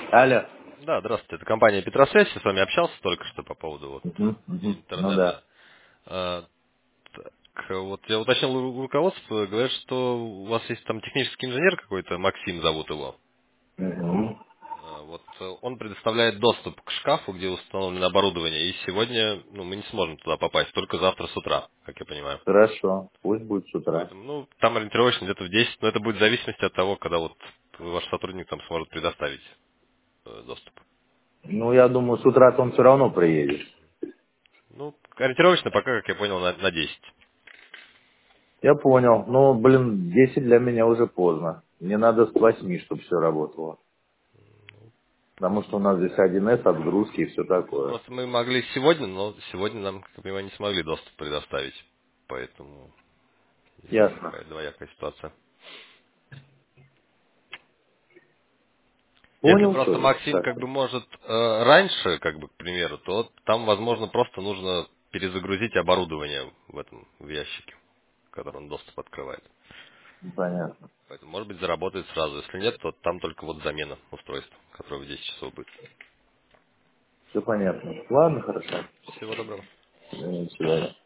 Алло. Да, здравствуйте. Это компания Петросвязь. Я с вами общался только что по поводу Ну да. интернета. Так, вот я уточнил у руководства, говорят, что у вас есть там технический инженер какой-то, Максим зовут его. Мгм. Он предоставляет доступ к шкафу, где установлено оборудование, и сегодня мы не сможем туда попасть, только завтра с утра, как я понимаю. Хорошо. Пусть будет с утра. Поэтому, там ориентировочно где-то в 10, но это будет в зависимости от того, когда вот ваш сотрудник там сможет предоставить доступ. Ну, я думаю, с утра он все равно приедет. Ориентировочно пока, как я понял, на 10. Я понял. Но, блин, 10 для меня уже поздно. Мне надо с 8, чтобы все работало. Потому что у нас здесь 1С, отгрузки и все такое. Просто мы могли сегодня, но сегодня нам, как я понимаю, не смогли доступ предоставить. Поэтому здесь Ясно. такая двоякая ситуация. Если Понял, просто что ли? Максим Так. как бы может раньше, как бы, к примеру, то там, возможно, просто нужно перезагрузить оборудование в ящике, в который он доступ открывает. Понятно. Поэтому, может быть, заработает сразу. Если нет, то там только вот замена устройства, которое в 10 часов будет. Все понятно. Ладно, хорошо. Всего доброго. До свидания.